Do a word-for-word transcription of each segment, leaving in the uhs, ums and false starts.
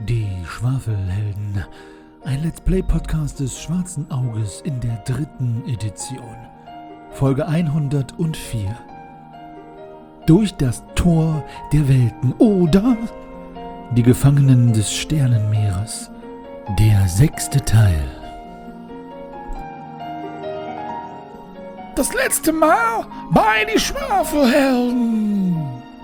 Die Schwafelhelden, ein Let's Play Podcast des Schwarzen Auges in der dritten Edition. Folge hundertvier. Durch das Tor der Welten oder die Gefangenen des Sternenmeeres. Der sechste Teil. Das letzte Mal bei die Schwafelhelden.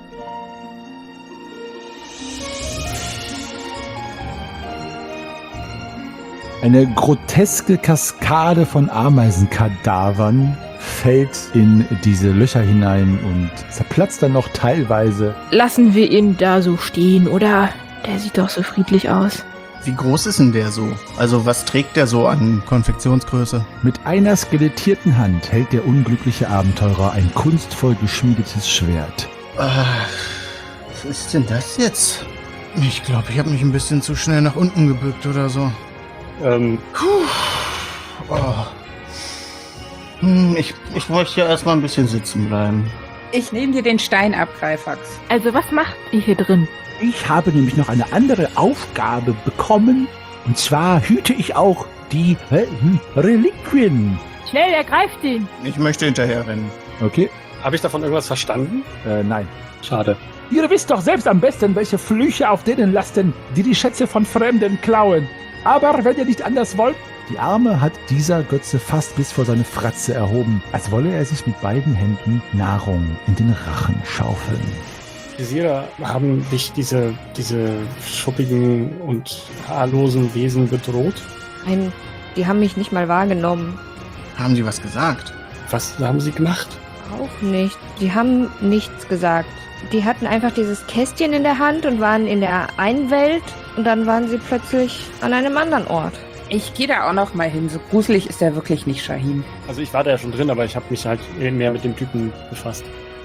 Eine groteske Kaskade von Ameisenkadavern fällt in diese Löcher hinein und zerplatzt dann noch teilweise. Lassen wir ihn da so stehen, oder? Der sieht doch so friedlich aus. Wie groß ist denn der so? Also was trägt der so an Konfektionsgröße? Mit einer skelettierten Hand hält der unglückliche Abenteurer ein kunstvoll geschmiedetes Schwert. Ah, was ist denn das jetzt? Ich glaube, ich habe mich ein bisschen zu schnell nach unten gebückt oder so. Ähm. Puh. Oh. Hm, ich, ich möchte ja erstmal ein bisschen sitzen bleiben. Ich nehme dir den Stein ab, Greifax. Also was macht ihr hier drin? Ich habe nämlich noch eine andere Aufgabe bekommen. Und zwar hüte ich auch die äh, Reliquien. Schnell, ergreift ihn! Ich möchte hinterher rennen. Okay, Habe ich davon irgendwas verstanden? äh, nein. Schade. Ihr wisst doch selbst am besten, welche Flüche auf denen lasten, die die Schätze von Fremden klauen. Aber wenn ihr nicht anders wollt... Die Arme hat dieser Götze fast bis vor seine Fratze erhoben, als wolle er sich mit beiden Händen Nahrung in den Rachen schaufeln. Visira, haben dich diese, diese schuppigen und haarlosen Wesen bedroht? Nein, die haben mich nicht mal wahrgenommen. Haben die was gesagt? Was haben sie gemacht? Auch nicht. Die haben nichts gesagt. Die hatten einfach dieses Kästchen in der Hand und waren in der einen Welt und dann waren sie plötzlich an einem anderen Ort. Ich gehe da auch noch mal hin. So gruselig ist er wirklich nicht, Shahin. Also ich war da ja schon drin, aber ich habe mich halt mehr mit dem Typen befasst.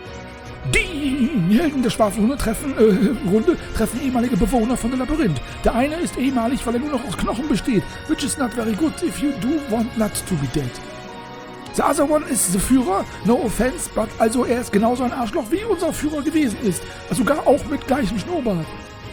Die Helden der Schwafelhunde treffen, äh, Runde treffen ehemalige Bewohner von dem Labyrinth. Der eine ist ehemalig, weil er nur noch aus Knochen besteht, which is not very good if you do want not to be dead. The other one is the Führer, no offense, but also er ist genauso ein Arschloch, wie unser Führer gewesen ist. Sogar auch mit gleichem Schnurrbart.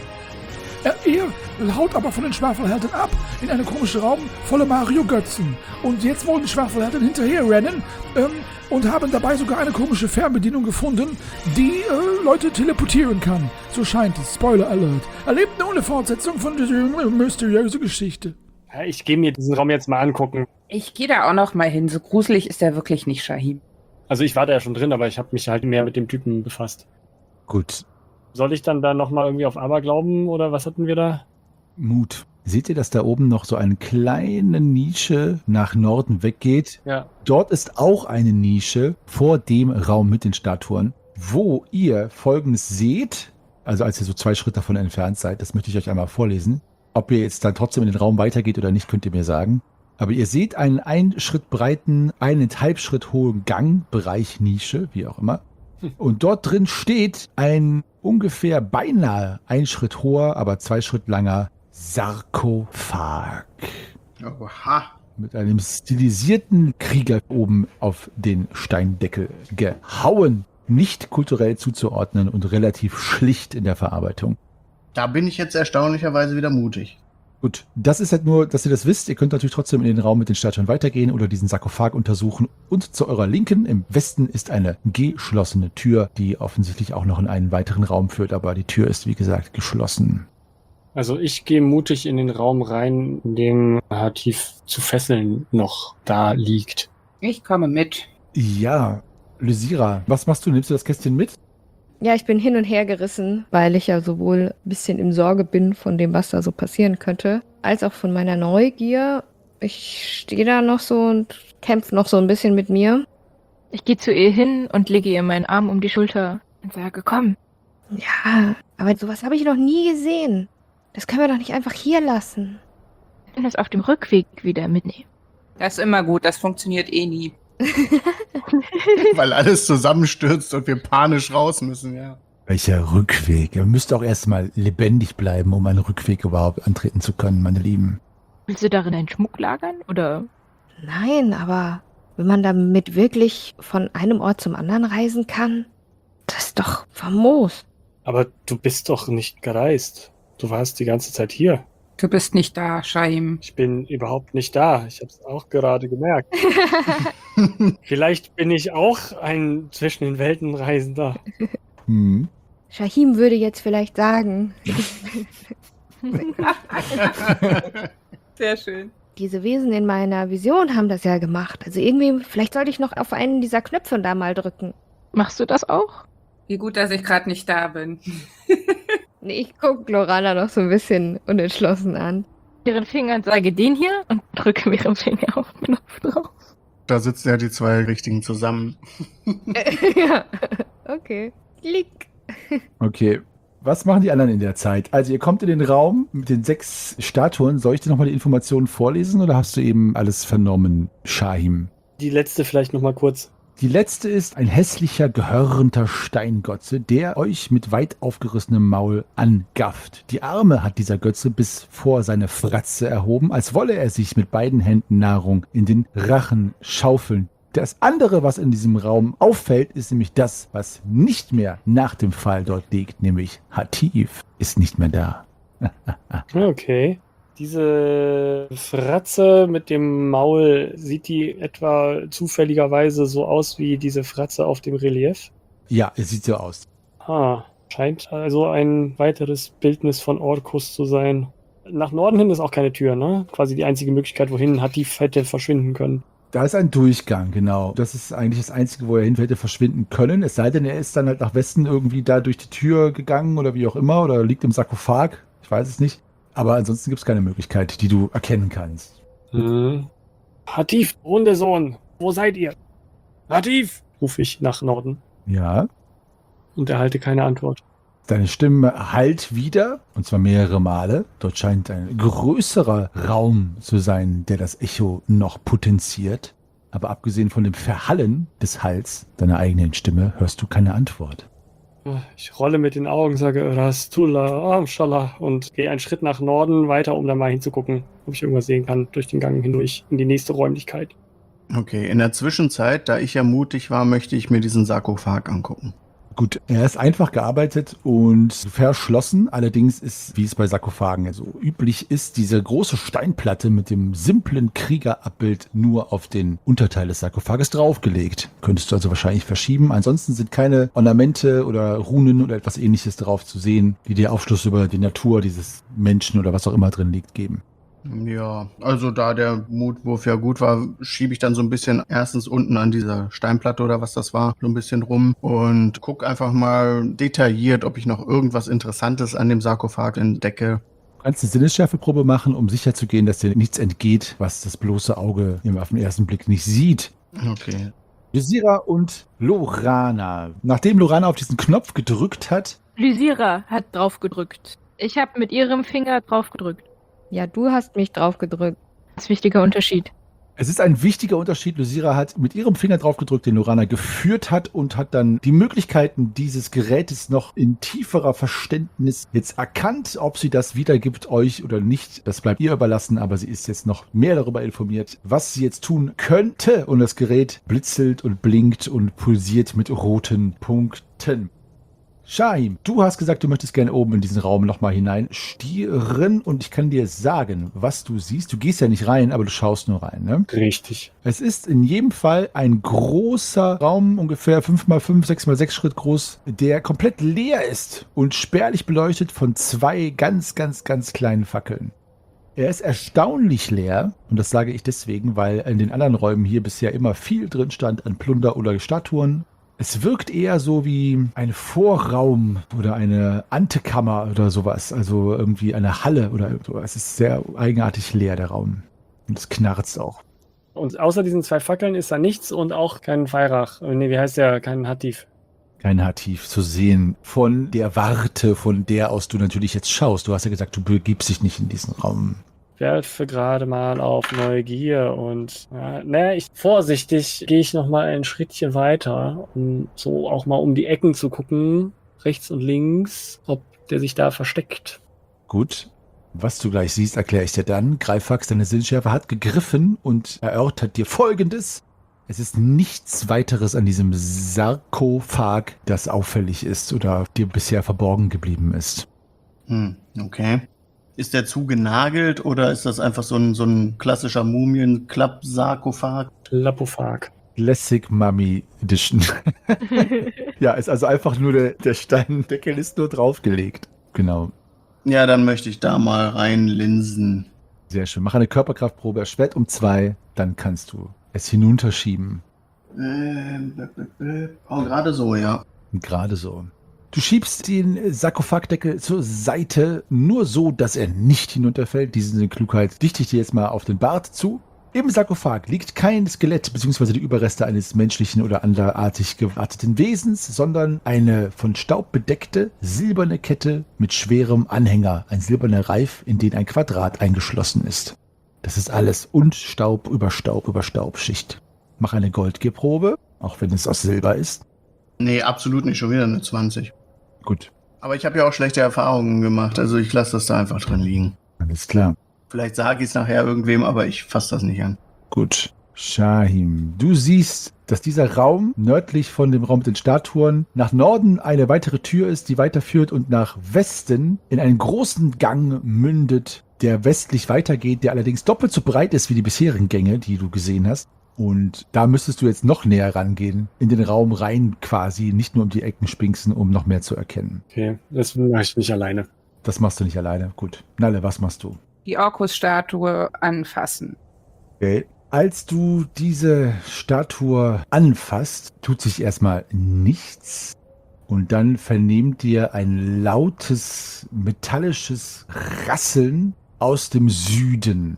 Er, er haut aber von den Schwafelhelden ab in einen komischen Raum voller Mario-Götzen. Und jetzt wollen die Schwafelhelden hinterher rennen ähm, und haben dabei sogar eine komische Fernbedienung gefunden, die äh, Leute teleportieren kann. So scheint es. Spoiler Alert. Erlebt nur eine Fortsetzung von dieser mysteriösen Geschichte. Ja, ich gehe mir diesen Raum jetzt mal angucken. Ich gehe da auch noch mal hin. So gruselig ist er wirklich nicht, Shahin. Also ich war da ja schon drin, aber ich habe mich halt mehr mit dem Typen befasst. Gut, Soll ich dann da nochmal irgendwie auf Aber glauben oder was hatten wir da? Mut. Seht ihr, dass da oben noch so eine kleine Nische nach Norden weggeht? Ja. Dort ist auch eine Nische vor dem Raum mit den Statuen, wo ihr Folgendes seht, also als ihr so zwei Schritte davon entfernt seid, das möchte ich euch einmal vorlesen. Ob ihr jetzt dann trotzdem in den Raum weitergeht oder nicht, könnt ihr mir sagen. Aber ihr seht einen einen Schritt breiten, eineinhalb Schritt hohen Gangbereich Nische, wie auch immer. Und dort drin steht ein ungefähr beinahe ein Schritt hoher, aber zwei Schritt langer Sarkophag. Oha. Mit einem stilisierten Krieger oben auf den Steindeckel gehauen. Nicht kulturell zuzuordnen und relativ schlicht in der Verarbeitung. Da bin ich jetzt erstaunlicherweise wieder mutig. Gut, das ist halt nur, dass ihr das wisst. Ihr könnt natürlich trotzdem in den Raum mit den Statuen weitergehen oder diesen Sarkophag untersuchen. Und zu eurer Linken im Westen ist eine geschlossene Tür, die offensichtlich auch noch in einen weiteren Raum führt. Aber die Tür ist, wie gesagt, geschlossen. Also ich gehe mutig in den Raum rein, in dem Hatif zu fesseln noch da liegt. Ich komme mit. Ja, Lysira, was machst du? Nimmst du das Kästchen mit? Ja, ich bin hin und her gerissen, weil ich ja sowohl ein bisschen im Sorge bin von dem, was da so passieren könnte, als auch von meiner Neugier. Ich stehe da noch so und kämpfe noch so ein bisschen mit mir. Ich gehe zu ihr hin und lege ihr meinen Arm um die Schulter und sage, komm. Ja, aber sowas habe ich noch nie gesehen. Das können wir doch nicht einfach hier lassen. Ich will das auf dem Rückweg wieder mitnehmen. Das ist immer gut. Das funktioniert eh nie. Weil alles zusammenstürzt und wir panisch raus müssen, ja. Welcher Rückweg? Ihr müsst auch erstmal lebendig bleiben, um einen Rückweg überhaupt antreten zu können, meine Lieben. Willst du darin einen Schmuck lagern, oder? Nein, aber wenn man damit wirklich von einem Ort zum anderen reisen kann, das ist doch famos. Aber du bist doch nicht gereist. Du warst die ganze Zeit hier. Du bist nicht da, Shaim. Ich bin überhaupt nicht da. Ich habe es auch gerade gemerkt. Vielleicht bin ich auch ein zwischen den Welten Reisender. Hm. Shahim würde jetzt vielleicht sagen, Sehr schön. diese Wesen in meiner Vision haben das ja gemacht. Also irgendwie, vielleicht sollte ich noch auf einen dieser Knöpfe da mal drücken. Machst du das auch? Wie gut, dass ich gerade nicht da bin. Nee, ich gucke Lorana noch so ein bisschen unentschlossen an. Ihren Fingern sage den hier und drücke mit ihrem Finger auf den Knopf drauf. Da sitzen ja die zwei Richtigen zusammen. Ja, okay. Klick. Okay. Was machen die anderen in der Zeit? Also ihr kommt in den Raum mit den sechs Statuen. Soll ich dir nochmal die Informationen vorlesen oder hast du eben alles vernommen, Shahim? Die letzte vielleicht nochmal kurz. Die letzte ist ein hässlicher, gehörnter Steingotze, der euch mit weit aufgerissenem Maul angafft. Die Arme hat dieser Götze bis vor seine Fratze erhoben, als wolle er sich mit beiden Händen Nahrung in den Rachen schaufeln. Das andere, was in diesem Raum auffällt, ist nämlich das, was nicht mehr nach dem Fall dort liegt, nämlich Hatif ist nicht mehr da. Okay. Diese Fratze mit dem Maul, sieht die etwa zufälligerweise so aus wie diese Fratze auf dem Relief? Ja, es sieht so aus. Ah, scheint also ein weiteres Bildnis von Orkus zu sein. Nach Norden hin ist auch keine Tür, ne? Quasi die einzige Möglichkeit, wohin Hatif hätte verschwinden können. Da ist ein Durchgang, genau. Das ist eigentlich das Einzige, wo er hin hätte verschwinden können. Es sei denn, er ist dann halt nach Westen irgendwie da durch die Tür gegangen oder wie auch immer oder liegt im Sarkophag. Ich weiß es nicht. Aber ansonsten gibt es keine Möglichkeit, die du erkennen kannst. Hm. Hatif, Hundesohn, wo seid ihr? Hatif, rufe ich nach Norden Ja, und erhalte keine Antwort. deine Stimme hallt wieder, und zwar mehrere Male. Dort scheint ein größerer Raum zu sein, der das Echo noch potenziert. Aber abgesehen von dem Verhallen des Halls deiner eigenen Stimme hörst du keine Antwort. Ich rolle mit den Augen, sage Rastullah, Amshallah und gehe einen Schritt nach Norden weiter, um da mal hinzugucken, ob ich irgendwas sehen kann durch den Gang hindurch in die nächste Räumlichkeit. Okay, in der Zwischenzeit, da ich ja mutig war, möchte ich mir diesen Sarkophag angucken. Gut, er ist einfach gearbeitet und verschlossen. Allerdings ist, wie es bei Sarkophagen so üblich ist, diese große Steinplatte mit dem simplen Kriegerabbild nur auf den Unterteil des Sarkophages draufgelegt. Könntest du also wahrscheinlich verschieben. Ansonsten sind keine Ornamente oder Runen oder etwas Ähnliches drauf zu sehen, die dir Aufschluss über die Natur dieses Menschen oder was auch immer drin liegt geben. Ja, also da der Mutwurf ja gut war, schiebe ich dann so ein bisschen erstens unten an dieser Steinplatte oder was das war, so ein bisschen rum und gucke einfach mal detailliert, ob ich noch irgendwas Interessantes an dem Sarkophag entdecke. Du kannst eine Sinnesschärfeprobe machen, um sicherzugehen, dass dir nichts entgeht, was das bloße Auge auf den ersten Blick nicht sieht. Okay. Lysira und Lorana. Nachdem Lorana auf diesen Knopf gedrückt hat, Lysira hat drauf gedrückt. Ich habe mit ihrem Finger drauf gedrückt. Ja, du hast mich drauf gedrückt. Das ist ein wichtiger Unterschied. es ist ein wichtiger Unterschied. Lysira hat mit ihrem Finger drauf gedrückt, den Lorana geführt hat und hat dann die Möglichkeiten dieses Gerätes noch in tieferer Verständnis jetzt erkannt. Ob sie das wiedergibt euch oder nicht, das bleibt ihr überlassen, aber sie ist jetzt noch mehr darüber informiert, was sie jetzt tun könnte. Und das Gerät blitzelt und blinkt und pulsiert mit roten Punkten. Shahim, du hast gesagt, du möchtest gerne oben in diesen Raum nochmal hineinstieren und ich kann dir sagen, was du siehst. Du gehst ja nicht rein, aber du schaust nur rein, ne? Richtig. Es ist in jedem Fall ein großer Raum, ungefähr fünf mal fünf, sechs mal sechs Schritt groß, der komplett leer ist und spärlich beleuchtet von zwei ganz, ganz, ganz kleinen Fackeln. Er ist erstaunlich leer und das sage ich deswegen, weil in den anderen Räumen hier bisher immer viel drin stand an Plunder oder Statuen. Es wirkt eher so wie ein Vorraum oder eine Antekammer oder sowas. Also irgendwie eine Halle oder so. Es ist sehr eigenartig leer, der Raum. Und es knarzt auch. Und außer diesen zwei Fackeln ist da nichts und auch kein Weihrach. Nee, wie heißt der? Kein Hatif. Kein Hatif zu sehen von der Warte, von der aus du natürlich jetzt schaust. Du hast ja gesagt, du begibst dich nicht in diesen Raum. Werfe gerade mal auf Neugier und ja, naja, ich vorsichtig gehe ich noch mal ein Schrittchen weiter, um so auch mal um die Ecken zu gucken, rechts und links, ob der sich da versteckt. Gut. Was du gleich siehst, erkläre ich dir dann. Greifax, deine Sinnschärfe, hat gegriffen und erörtert dir Folgendes. Es ist nichts weiteres an diesem Sarkophag, das auffällig ist oder dir bisher verborgen geblieben ist. Hm, okay. Ist der zugenagelt oder ist das einfach so ein, so ein klassischer Mumien-Klapp-Sarkophag? Lapophag. Classic Mummy Edition. Ja, ist also einfach nur der, der Steindeckel ist nur draufgelegt. Genau. Ja, dann möchte ich da mal reinlinsen. Sehr schön. Mach eine Körperkraftprobe, erschwert um zwei, dann kannst du es hinunterschieben. Ähm, b- b- b- oh, gerade so, ja. Und gerade so. Du schiebst den Sarkophagdeckel zur Seite, nur so, dass er nicht hinunterfällt. Diese Klugheit dichte ich dir jetzt mal auf den Bart zu. Im Sarkophag liegt kein Skelett bzw. die Überreste eines menschlichen oder anderartig gearteten Wesens, sondern eine von Staub bedeckte silberne Kette mit schwerem Anhänger, ein silberner Reif, in den ein Quadrat eingeschlossen ist. Das ist alles und Staub über Staub über Staubschicht. Mach eine Goldgierprobe, auch wenn es aus Silber ist. Nee, absolut nicht. Schon wieder eine zwanzig. Gut, Aber ich habe ja auch schlechte Erfahrungen gemacht. Also ich lasse das da einfach drin liegen. alles klar. Vielleicht sage ich es nachher irgendwem, aber ich fasse das nicht an. Gut. Shahim, du siehst, dass dieser Raum nördlich von dem Raum mit den Statuen nach Norden eine weitere Tür ist, die weiterführt und nach Westen in einen großen Gang mündet, der westlich weitergeht, der allerdings doppelt so breit ist wie die bisherigen Gänge, die du gesehen hast. Und da müsstest du jetzt noch näher rangehen, in den Raum rein quasi, nicht nur um die Ecken spinksen, um noch mehr zu erkennen. Okay, das mache ich nicht alleine. Das machst du nicht alleine. Gut. Nalle, was machst du? Die Orkus-Statue anfassen. Okay. Als du diese Statue anfasst, tut sich erstmal nichts und dann vernehmt ihr ein lautes, metallisches Rasseln aus dem Süden.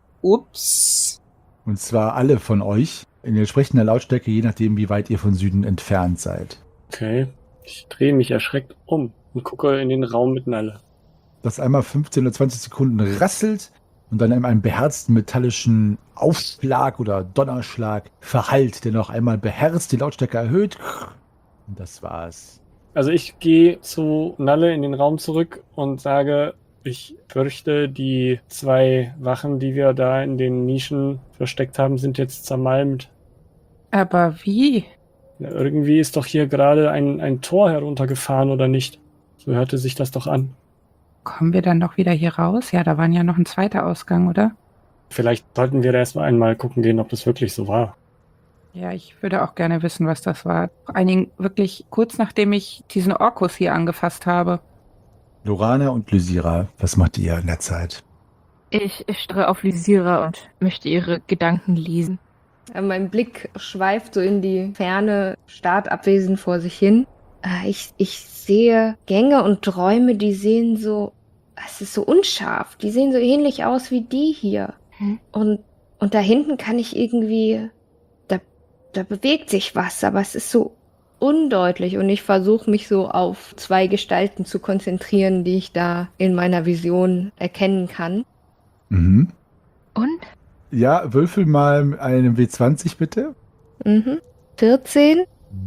Ups. Und zwar alle von euch in entsprechender Lautstärke, je nachdem, wie weit ihr von Süden entfernt seid. Okay, ich drehe mich erschreckt um und gucke in den Raum mit Nalle. Das einmal fünfzehn oder zwanzig Sekunden rasselt und dann in einem beherzten metallischen Aufschlag oder Donnerschlag verhallt, der noch einmal beherzt die Lautstärke erhöht. Und das war's. Also ich gehe zu Nalle in den Raum zurück und sage, ich fürchte, die zwei Wachen, die wir da in den Nischen versteckt haben, sind jetzt zermalmt. Aber wie? Ja, irgendwie ist doch hier gerade ein, ein Tor heruntergefahren, oder nicht? So hörte sich das doch an. Kommen wir dann doch wieder hier raus? Ja, da war ja noch ein zweiter Ausgang, oder? Vielleicht sollten wir da erstmal einmal gucken gehen, ob das wirklich so war. Ja, ich würde auch gerne wissen, was das war. Vor allen Dingen wirklich kurz nachdem ich diesen Orkus hier angefasst habe. Lorana und Lysira, was macht ihr in der Zeit? Ich starre auf Lysira und möchte ihre Gedanken lesen. Äh, Mein Blick schweift so in die Ferne, starrt abwesend vor sich hin. Äh, Ich, ich sehe Gänge und Träume, die sehen so, es ist so unscharf, die sehen so ähnlich aus wie die hier. Hm? Und, und da hinten kann ich irgendwie, da, da bewegt sich was, aber es ist so undeutlich und ich versuche mich so auf zwei Gestalten zu konzentrieren, die ich da in meiner Vision erkennen kann. Mhm. Und? Ja, würfel mal einen W zwanzig bitte. Mhm. vierzehn.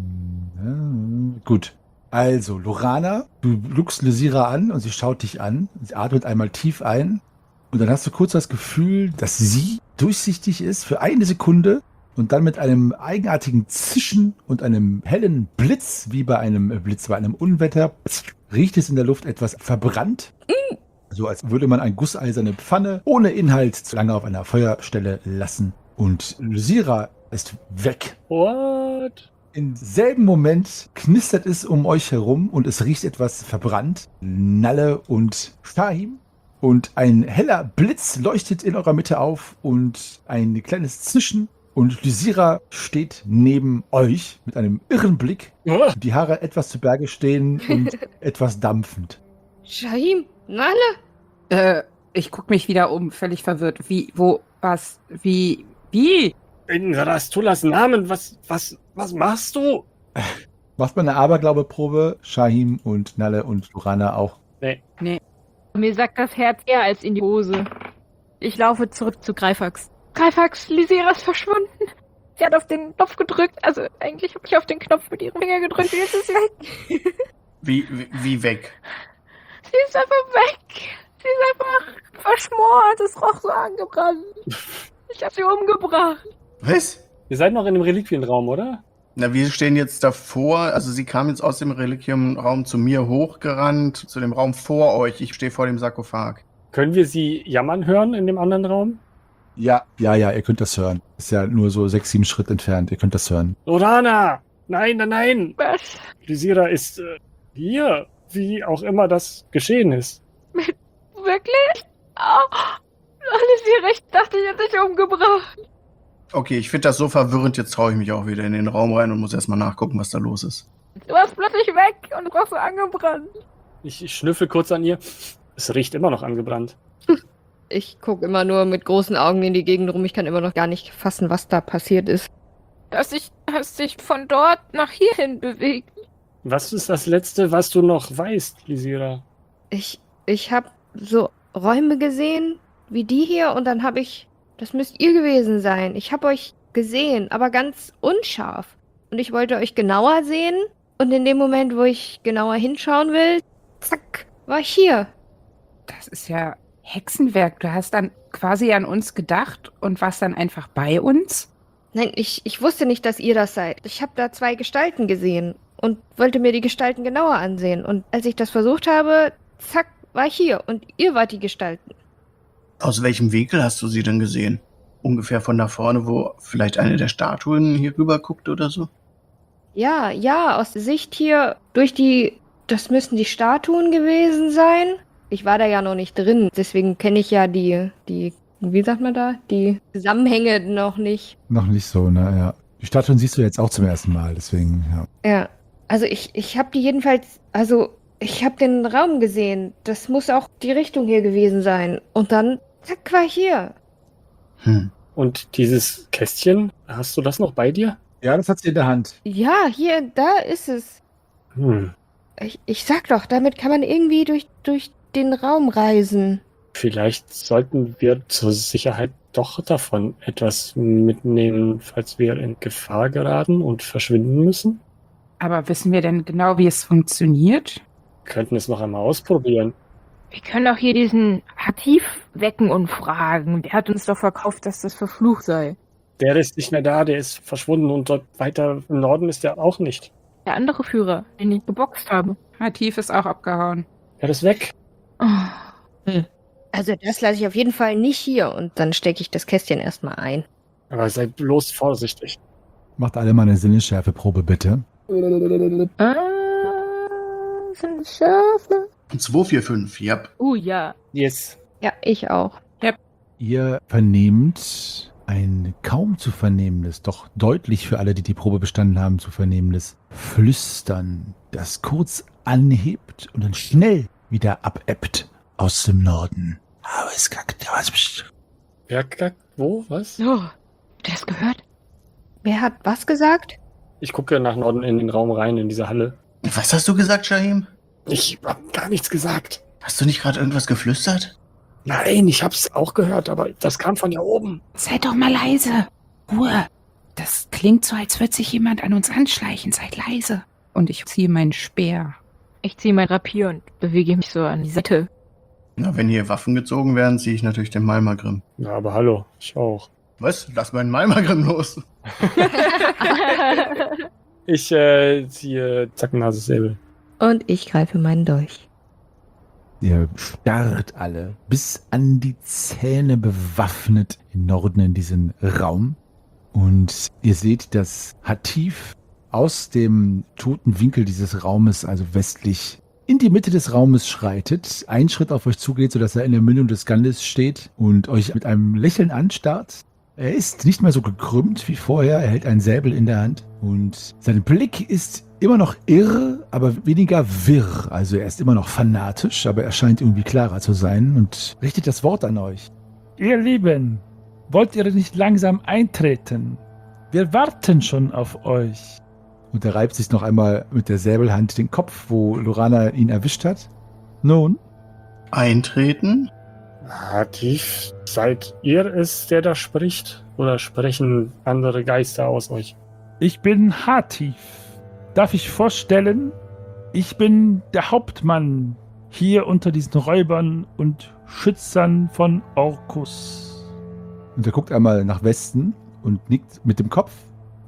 Ja, gut. Also, Lorana, du guckst Lysira an und sie schaut dich an. Sie atmet einmal tief ein und dann hast du kurz das Gefühl, dass sie durchsichtig ist für eine Sekunde und dann mit einem eigenartigen Zischen und einem hellen Blitz, wie bei einem Blitz, bei einem Unwetter, riecht es in der Luft etwas verbrannt. So als würde man eine gusseiserne Pfanne ohne Inhalt zu lange auf einer Feuerstelle lassen. Und Lysira ist weg. What? Im selben Moment knistert es um euch herum und es riecht etwas verbrannt. Nalle und Shahim. Und ein heller Blitz leuchtet in eurer Mitte auf und ein kleines Zischen. Und Lysira steht neben euch mit einem irren Blick. Ah, Die Haare etwas zu Berge stehen und etwas dampfend. Shahim, Nalle. Äh, ich guck mich wieder um, völlig verwirrt. Wie, wo, was, wie, wie? in Rastullas Namen, was, was, was machst du? Macht mal eine Aberglaube-Probe. Shahim und Nalle und Lorana auch. Nee. Nee. Mir sagt das Herz eher als in die Hose. Ich laufe zurück zu Greifax. Greifax, Lysira ist verschwunden. Sie hat auf den Knopf gedrückt. Also eigentlich habe ich auf den Knopf mit ihrem Finger gedrückt und jetzt ist sie weg. Wie, wie, wie weg? Sie ist einfach weg. Sie ist einfach verschmort. Es roch so angebrannt. Ich habe sie umgebracht. Was? Ihr seid noch in dem Reliquienraum, oder? Na, wir stehen jetzt davor. Also sie kam jetzt aus dem Reliquium-Raum zu mir hochgerannt, zu dem Raum vor euch. Ich stehe vor dem Sarkophag. Können wir sie jammern hören in dem anderen Raum? Ja, ja, ja, ihr könnt das hören. Ist ja nur so sechs, sieben Schritt entfernt. Ihr könnt das hören. Lorana! Nein, nein, nein! Was? Lysira ist äh, hier, wie auch immer das geschehen ist. Wirklich? Oh, alles hier recht, dachte ich, hätte dich umgebracht. Okay, ich finde das so verwirrend. Jetzt traue ich mich auch wieder in den Raum rein und muss erstmal nachgucken, was da los ist. Du warst plötzlich weg und du warst so angebrannt. Ich, ich schnüffel kurz an ihr. Es riecht immer noch angebrannt. Ich gucke immer nur mit großen Augen in die Gegend rum. Ich kann immer noch gar nicht fassen, was da passiert ist. Du hast dich, hast dich von dort nach hierhin bewegt. Was ist das Letzte, was du noch weißt, Lysira? Ich, ich habe so Räume gesehen, wie die hier, und dann habe ich, das müsst ihr gewesen sein. Ich habe euch gesehen, aber ganz unscharf. Und ich wollte euch genauer sehen. Und in dem Moment, wo ich genauer hinschauen will, zack, war ich hier. Das ist ja Hexenwerk. Du hast dann quasi an uns gedacht und warst dann einfach bei uns? Nein, ich, ich wusste nicht, dass ihr das seid. Ich habe da zwei Gestalten gesehen und wollte mir die Gestalten genauer ansehen. Und als ich das versucht habe, zack, war ich hier. Und ihr wart die Gestalten. Aus welchem Winkel hast du sie denn gesehen? Ungefähr von da vorne, wo vielleicht eine der Statuen hier rüber guckt oder so? Ja, ja, aus der Sicht hier durch die, das müssen die Statuen gewesen sein. Ich war da ja noch nicht drin, deswegen kenne ich ja die, die, wie sagt man da, die Zusammenhänge noch nicht. Noch nicht so, ne, ja. Die Statuen siehst du jetzt auch zum ersten Mal, deswegen, ja. Ja, also ich, ich habe die jedenfalls, also ich habe den Raum gesehen. Das muss auch die Richtung hier gewesen sein. Und dann, zack, war ich hier. Hm. Und dieses Kästchen, hast du das noch bei dir? Ja, das hat sie in der Hand. Ja, hier, da ist es. Hm. Ich, ich sag doch, damit kann man irgendwie durch, durch den Raum reisen. Vielleicht sollten wir zur Sicherheit doch davon etwas mitnehmen, falls wir in Gefahr geraten und verschwinden müssen. Aber wissen wir denn genau, wie es funktioniert? Wir könnten es noch einmal ausprobieren. Wir können auch hier diesen Hatif wecken und fragen. Der hat uns doch verkauft, dass das verflucht sei. Der ist nicht mehr da, der ist verschwunden und dort weiter im Norden ist er auch nicht. Der andere Führer, den ich geboxt habe. Nativ ist auch abgehauen. Er ist weg. Oh. Also das lasse ich auf jeden Fall nicht hier. Und dann stecke ich das Kästchen erstmal ein. Aber sei bloß vorsichtig. Macht alle mal eine Sinnesschärfeprobe, bitte. Ah, sind Schärfe. zwei, vier, fünf, ja. Uh, ja. Yes. Ja, ich auch. Ihr vernehmt ein kaum zu vernehmendes, doch deutlich für alle, die die Probe bestanden haben, zu vernehmendes Flüstern, das kurz anhebt und dann schnell wieder abebbt aus dem Norden. Aber es kackt, was bist Wer kackt? Wo? Was? So, habt ihr das gehört? Wer hat was gesagt? Ich gucke nach Norden in den Raum rein, in diese Halle. Was hast du gesagt, Shahim? Ich hab gar nichts gesagt. Hast du nicht gerade irgendwas geflüstert? Nein, ich hab's auch gehört, aber das kam von hier oben. Seid doch mal leise. Ruhe. Das klingt so, als würde sich jemand an uns anschleichen. Seid leise. Und ich ziehe meinen Speer. Ich ziehe mein Rapier und bewege mich so an die Seite. Na, wenn hier Waffen gezogen werden, ziehe ich natürlich den Malmagrim. Ja, aber hallo, ich auch. Was? Lass meinen Malmagrim los. Ich äh, ziehe Zackennase-Säbel. Und ich greife meinen Dolch. Ihr starrt alle bis an die Zähne bewaffnet im Norden in diesen Raum. Und ihr seht, dass Hatif aus dem toten Winkel dieses Raumes, also westlich, in die Mitte des Raumes schreitet, einen Schritt auf euch zugeht, sodass er in der Mündung des Gandes steht und euch mit einem Lächeln anstarrt. Er ist nicht mehr so gekrümmt wie vorher, er hält einen Säbel in der Hand und sein Blick ist immer noch irr, aber weniger wirr. Also er ist immer noch fanatisch, aber er scheint irgendwie klarer zu sein und richtet das Wort an euch. Ihr Lieben, wollt ihr nicht langsam eintreten? Wir warten schon auf euch. Und er reibt sich noch einmal mit der Säbelhand den Kopf, wo Lorana ihn erwischt hat. Nun? Eintreten? Hatif, seid ihr es, der da spricht? Oder sprechen andere Geister aus euch? Ich bin Hatif. Darf ich vorstellen? Ich bin der Hauptmann hier unter diesen Räubern und Schützern von Orkus. Und er guckt einmal nach Westen und nickt mit dem Kopf.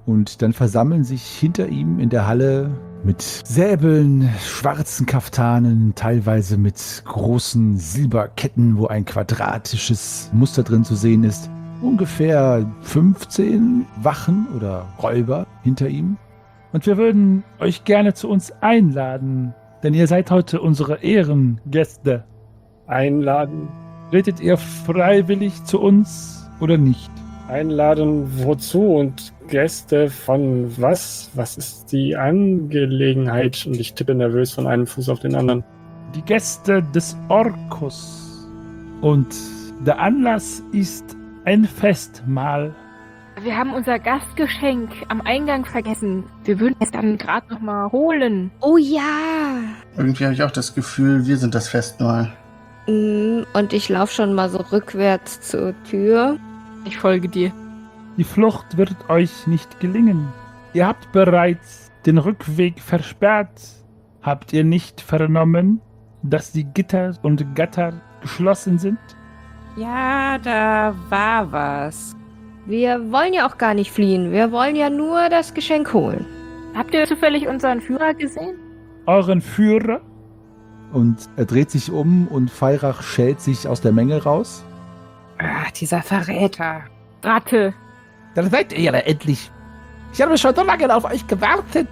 Und dann versammeln sich hinter ihm in der Halle mit Säbeln, schwarzen Kaftanen, teilweise mit großen Silberketten, wo ein quadratisches Muster drin zu sehen ist. Ungefähr fünfzehn Wachen oder Räuber hinter ihm. Und wir würden euch gerne zu uns einladen, denn ihr seid heute unsere Ehrengäste. Einladen. Tretet ihr freiwillig zu uns oder nicht? Einladen wozu und Gäste von was? Was ist die Angelegenheit? Und ich tippe nervös von einem Fuß auf den anderen. Die Gäste des Orkus. Und der Anlass ist ein Festmahl. Wir haben unser Gastgeschenk am Eingang vergessen. Wir würden es dann gerade noch mal holen. Oh ja. Irgendwie habe ich auch das Gefühl, wir sind das Festmahl. Mm, Und ich laufe schon mal so rückwärts zur Tür. Ich folge dir. Die Flucht wird euch nicht gelingen. Ihr habt bereits den Rückweg versperrt. Habt ihr nicht vernommen, dass die Gitter und Gatter geschlossen sind? Ja, da war was. Wir wollen ja auch gar nicht fliehen. Wir wollen ja nur das Geschenk holen. Habt ihr zufällig unseren Führer gesehen? Euren Führer? Und er dreht sich um und Feirach schält sich aus der Menge raus. Ach, dieser Verräter. Ratte. Da seid ihr ja endlich. Ich habe schon so lange auf euch gewartet.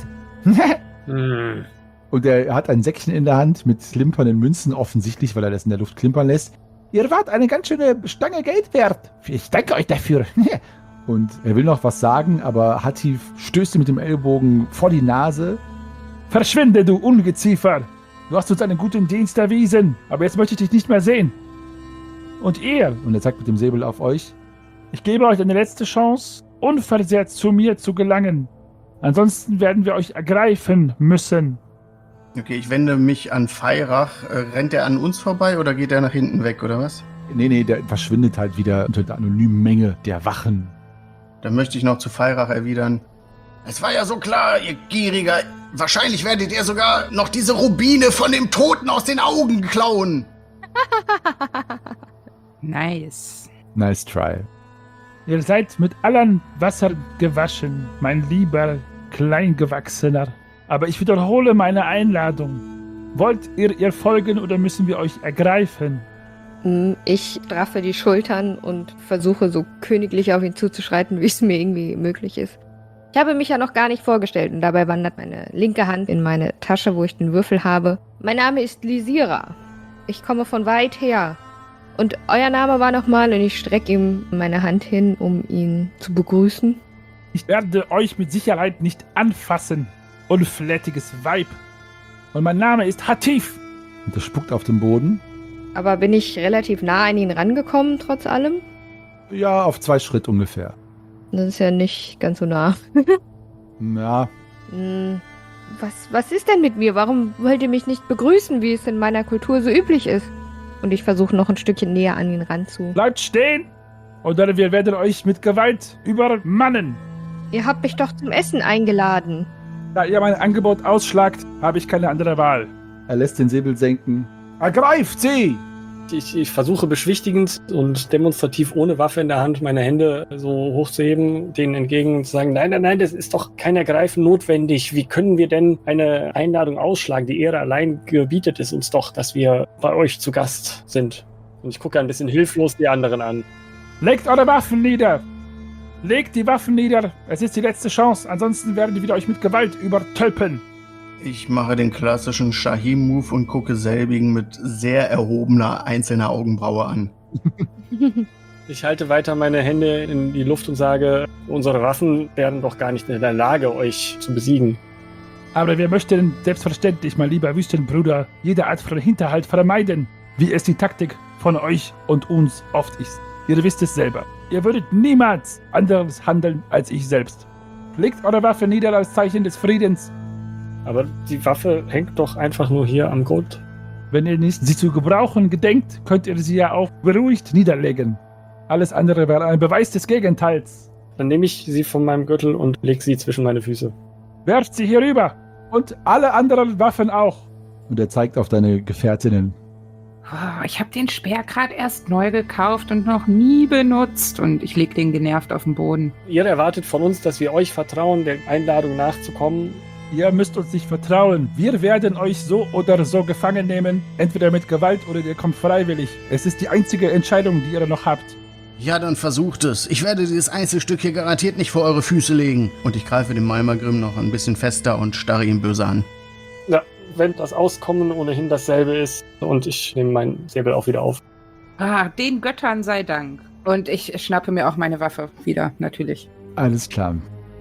Hm. Und er hat ein Säckchen in der Hand mit klimpernden Münzen, offensichtlich, weil er das in der Luft klimpern lässt. Ihr wart eine ganz schöne Stange Geld wert. Ich danke euch dafür. Und er will noch was sagen, aber Hatif stößt ihm mit dem Ellbogen vor die Nase. Verschwinde, du Ungeziefer. Du hast uns einen guten Dienst erwiesen, aber jetzt möchte ich dich nicht mehr sehen. Und ihr, Und er zeigt mit dem Säbel auf euch. ich gebe euch eine letzte Chance, unversehrt zu mir zu gelangen. Ansonsten werden wir euch ergreifen müssen. Okay, ich wende mich an Feirach. Äh, rennt er an uns vorbei oder geht er nach hinten weg, oder was? Nee, nee, der verschwindet halt wieder unter der anonymen Menge der Wachen. Dann möchte ich noch zu Feirach erwidern. Es war ja so klar, ihr Gieriger. Wahrscheinlich werdet ihr sogar noch diese Rubine von dem Toten aus den Augen klauen. Nice. Nice try. Ihr seid mit allem Wasser gewaschen, mein lieber Kleingewachsener. Aber ich wiederhole meine Einladung. Wollt ihr ihr folgen oder müssen wir euch ergreifen? Mm, Ich straffe die Schultern und versuche so königlich auf ihn zuzuschreiten, wie es mir irgendwie möglich ist. Ich habe mich ja noch gar nicht vorgestellt und dabei wandert meine linke Hand in meine Tasche, wo ich den Würfel habe. Mein Name ist Lysira. Ich komme von weit her. Und euer Name war nochmal und ich strecke ihm meine Hand hin, um ihn zu begrüßen. Ich werde euch mit Sicherheit nicht anfassen, unflätiges Weib. Und mein Name ist Hatif. Und er spuckt auf den Boden. Aber bin ich relativ nah an ihn rangekommen, trotz allem? Ja, auf zwei Schritt ungefähr. Das ist ja nicht ganz so nah. Ja, Hm, Was, was ist denn mit mir? Warum wollt ihr mich nicht begrüßen, wie es in meiner Kultur so üblich ist? Und ich versuche noch ein Stückchen näher an ihn ranzu. Bleibt stehen, oder wir werden euch mit Gewalt übermannen. Ihr habt mich doch zum Essen eingeladen. Da ihr mein Angebot ausschlagt, habe ich keine andere Wahl. er lässt den Säbel senken. Ergreift sie! Ich, ich versuche beschwichtigend und demonstrativ ohne Waffe in der Hand meine Hände so hochzuheben, denen entgegen zu sagen, nein, nein, nein, das ist doch kein Ergreifen notwendig. Wie können wir denn eine Einladung ausschlagen? Die Ehre allein gebietet es uns doch, dass wir bei euch zu Gast sind. Und ich gucke ein bisschen hilflos die anderen an. Legt eure Waffen nieder! Legt die Waffen nieder! Es ist die letzte Chance, ansonsten werden wir euch mit Gewalt übertölpeln. Ich mache den klassischen Shahim-Move und gucke selbigen mit sehr erhobener einzelner Augenbraue an. Ich halte weiter meine Hände in die Luft und sage, unsere Waffen wären doch gar nicht in der Lage, euch zu besiegen. Aber wir möchten selbstverständlich, mein lieber Wüstenbruder, jede Art von Hinterhalt vermeiden, wie es die Taktik von euch und uns oft ist. Ihr wisst es selber. Ihr würdet niemals anders handeln als ich selbst. Legt eure Waffe nieder als Zeichen des Friedens. Aber die Waffe hängt doch einfach nur hier am Gurt. Wenn ihr nicht sie zu gebrauchen gedenkt, könnt ihr sie ja auch beruhigt niederlegen. Alles andere wäre ein Beweis des Gegenteils. Dann nehme ich sie von meinem Gürtel und lege sie zwischen meine Füße. Werft sie hier rüber. Und alle anderen Waffen auch. Und er zeigt auf deine Gefährtinnen. Oh, ich habe den Speer gerade erst neu gekauft und noch nie benutzt. Und ich leg den genervt auf den Boden. Ihr erwartet von uns, dass wir euch vertrauen, der Einladung nachzukommen. Ihr müsst uns nicht vertrauen. Wir werden euch so oder so gefangen nehmen. Entweder mit Gewalt oder ihr kommt freiwillig. Es ist die einzige Entscheidung, die ihr noch habt. Ja, dann versucht es. Ich werde dieses Einzelstück hier garantiert nicht vor eure Füße legen. Und ich greife den Malmagrim noch ein bisschen fester und starre ihn böse an. Ja, wenn das Auskommen ohnehin dasselbe ist. Und ich nehme mein Säbel auch wieder auf. Ah, den Göttern sei Dank. Und ich schnappe mir auch meine Waffe wieder, natürlich. Alles klar.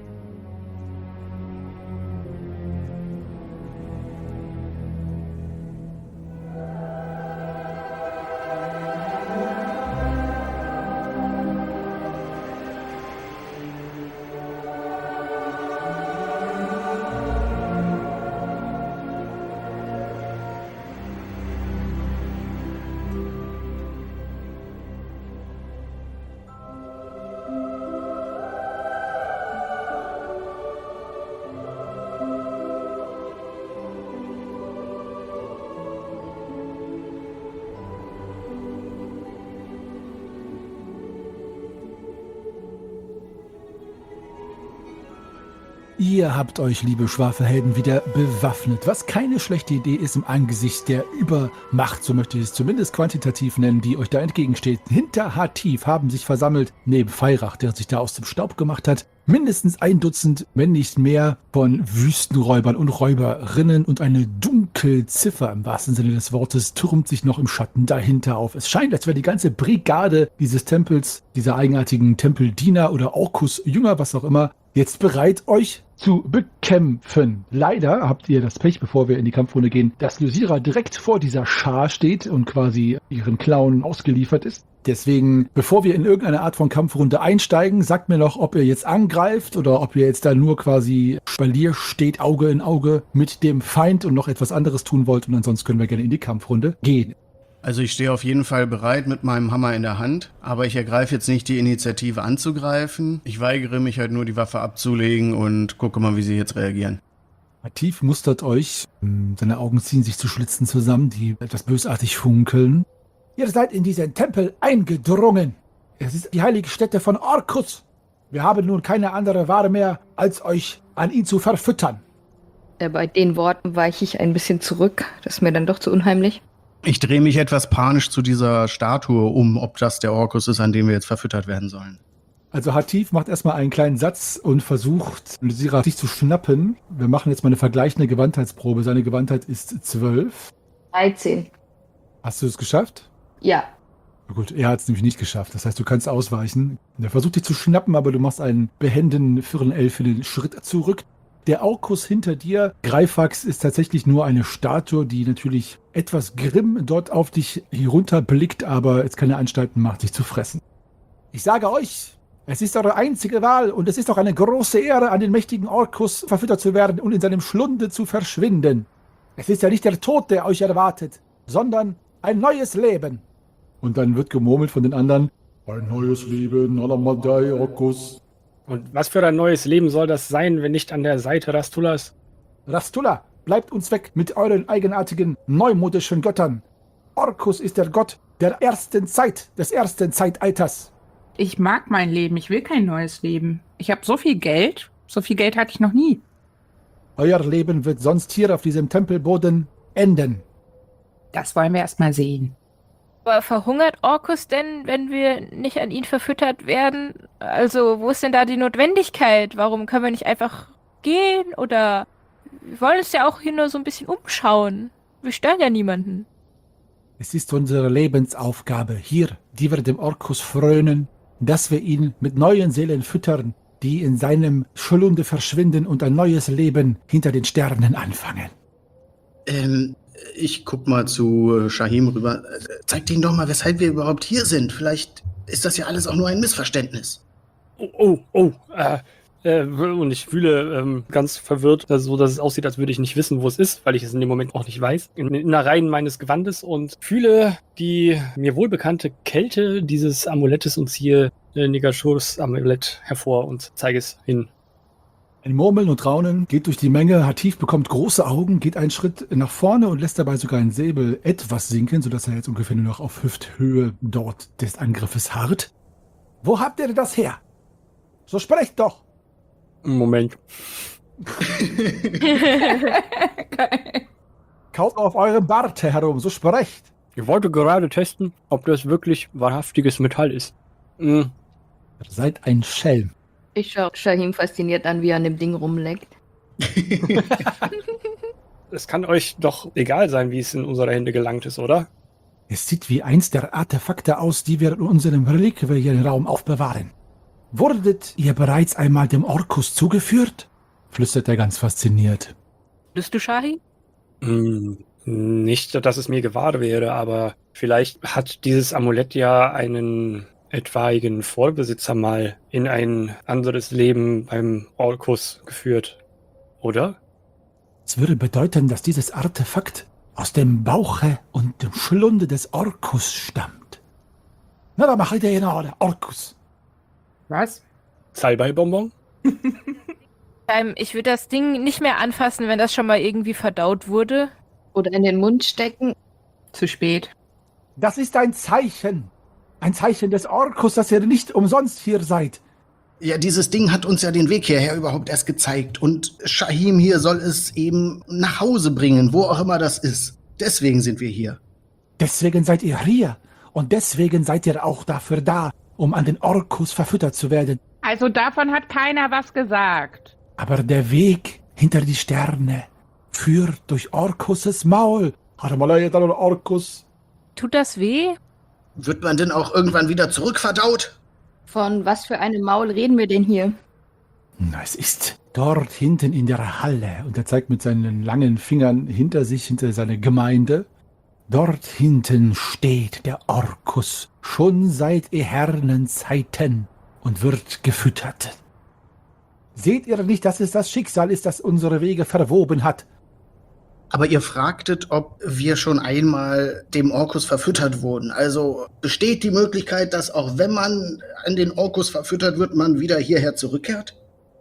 Ihr habt euch, liebe Schwafelhelden, wieder bewaffnet, was keine schlechte Idee ist im Angesicht der Übermacht, so möchte ich es zumindest quantitativ nennen, die euch da entgegensteht. Hinter Hatif haben sich versammelt, neben Feirach, der sich da aus dem Staub gemacht hat, mindestens ein Dutzend, wenn nicht mehr, von Wüstenräubern und Räuberinnen und eine Dunkelziffer im wahrsten Sinne des Wortes türmt sich noch im Schatten dahinter auf. Es scheint, als wäre die ganze Brigade dieses Tempels, dieser eigenartigen Tempeldiener oder Orkus-Jünger, was auch immer, jetzt bereit, euch zu bekämpfen. Leider habt ihr das Pech, bevor wir in die Kampfrunde gehen, dass Lysira direkt vor dieser Schar steht und quasi ihren Klauen ausgeliefert ist. Deswegen, bevor wir in irgendeine Art von Kampfrunde einsteigen, sagt mir noch, ob ihr jetzt angreift oder ob ihr jetzt da nur quasi Spalier steht, Auge in Auge mit dem Feind und noch etwas anderes tun wollt. Und ansonsten können wir gerne in die Kampfrunde gehen. Also ich stehe auf jeden Fall bereit mit meinem Hammer in der Hand, aber ich ergreife jetzt nicht die Initiative anzugreifen. Ich weigere mich halt nur, die Waffe abzulegen und gucke mal, wie sie jetzt reagieren. Hatif mustert euch. Seine Augen ziehen sich zu Schlitzen zusammen, die etwas bösartig funkeln. Ihr seid in diesen Tempel eingedrungen. Es ist die heilige Stätte von Orkus. Wir haben nun keine andere Ware mehr, als euch an ihn zu verfüttern. Äh, bei den Worten weiche ich ein bisschen zurück. Das ist mir dann doch zu unheimlich. Ich drehe mich etwas panisch zu dieser Statue um, ob das der Orkus ist, an dem wir jetzt verfüttert werden sollen. Also Hatif macht erstmal einen kleinen Satz und versucht, Lysira sich zu schnappen. Wir machen jetzt mal eine vergleichende Gewandtheitsprobe. Seine Gewandtheit ist zwölf. dreizehn. Hast du es geschafft? Ja. Na gut, er hat es nämlich nicht geschafft. Das heißt, du kannst ausweichen. Er versucht dich zu schnappen, aber du machst einen behenden Firnelf für den Schritt zurück. Der Orkus hinter dir, Greifax, ist tatsächlich nur eine Statue, die natürlich etwas grimm dort auf dich herunterblickt, aber jetzt keine Anstalten macht, sich zu fressen. Ich sage euch, es ist eure einzige Wahl und es ist auch eine große Ehre, an den mächtigen Orkus verfüttert zu werden und in seinem Schlunde zu verschwinden. Es ist ja nicht der Tod, der euch erwartet, sondern ein neues Leben. Und dann wird gemurmelt von den anderen, ein neues Leben, Alamadai, Orkus. Und was für ein neues Leben soll das sein, wenn nicht an der Seite Rastullas? Rastulla, bleibt uns weg mit euren eigenartigen, neumodischen Göttern. Orkus ist der Gott der ersten Zeit, des ersten Zeitalters. Ich mag mein Leben, ich will kein neues Leben. Ich habe so viel Geld, so viel Geld hatte ich noch nie. Euer Leben wird sonst hier auf diesem Tempelboden enden. Das wollen wir erst mal sehen. Aber verhungert Orkus denn, wenn wir nicht an ihn verfüttert werden? Also, wo ist denn da die Notwendigkeit? Warum können wir nicht einfach gehen? Oder wir wollen uns ja auch hier nur so ein bisschen umschauen. Wir stören ja niemanden. Es ist unsere Lebensaufgabe hier, die wir dem Orkus frönen, dass wir ihn mit neuen Seelen füttern, die in seinem Schlunde verschwinden und ein neues Leben hinter den Sternen anfangen. Ähm, ich guck mal zu Shahim rüber. Zeig denen doch mal, weshalb wir überhaupt hier sind. Vielleicht ist das ja alles auch nur ein Missverständnis. Oh, oh, oh, äh, äh, und ich fühle ähm, ganz verwirrt, also so, dass es aussieht, als würde ich nicht wissen, wo es ist, weil ich es in dem Moment auch nicht weiß, in den Innereien meines Gewandes und fühle die mir wohlbekannte Kälte dieses Amulettes und ziehe äh, Nigashurs Amulett hervor und zeige es hin. Ein Murmeln und Raunen geht durch die Menge. Hatif bekommt große Augen, geht einen Schritt nach vorne und lässt dabei sogar einen Säbel etwas sinken, sodass er jetzt ungefähr nur noch auf Hüfthöhe dort des Angriffes harrt. Wo habt ihr das her? So sprecht doch! Moment. Kaut auf eurem Barte herum, so sprecht! Ich wollte gerade testen, ob das wirklich wahrhaftiges Metall ist. Hm. Ihr seid ein Schelm. Ich schaue Shahim fasziniert an, wie er an dem Ding rumleckt. Es kann euch doch egal sein, wie es in unsere Hände gelangt ist, oder? Es sieht wie eins der Artefakte aus, die wir in unserem Reliquienraum aufbewahren. Wurdet ihr bereits einmal dem Orkus zugeführt? Flüstert er ganz fasziniert. Bist du Shahi? Hm. Nicht, dass es mir gewahr wäre, aber vielleicht hat dieses Amulett ja einen etwaigen Vorbesitzer mal in ein anderes Leben beim Orkus geführt, oder? Es würde bedeuten, dass dieses Artefakt aus dem Bauche und dem Schlunde des Orkus stammt. Na, dann mach ich dir genau, der Orkus. Was? Salbeibonbon? Ähm, ich würde das Ding nicht mehr anfassen, wenn das schon mal irgendwie verdaut wurde. Oder in den Mund stecken. Zu spät. Das ist ein Zeichen. Ein Zeichen des Orkus, dass ihr nicht umsonst hier seid. Ja, dieses Ding hat uns ja den Weg hierher überhaupt erst gezeigt. Und Shahim hier soll es eben nach Hause bringen, wo auch immer das ist. Deswegen sind wir hier. Deswegen seid ihr hier. Und deswegen seid ihr auch dafür da, um an den Orkus verfüttert zu werden. Also davon hat keiner was gesagt. Aber der Weg hinter die Sterne führt durch Orkus' Maul. Orkus. Tut das weh? Wird man denn auch irgendwann wieder zurückverdaut? Von was für einem Maul reden wir denn hier? Na, es ist dort hinten in der Halle. Und er zeigt mit seinen langen Fingern hinter sich, hinter seine Gemeinde. Dort hinten steht der Orkus, schon seit ehernen Zeiten und wird gefüttert. Seht ihr nicht, dass es das Schicksal ist, das unsere Wege verwoben hat? Aber ihr fragtet, ob wir schon einmal dem Orkus verfüttert wurden. Also besteht die Möglichkeit, dass auch wenn man an den Orkus verfüttert wird, man wieder hierher zurückkehrt?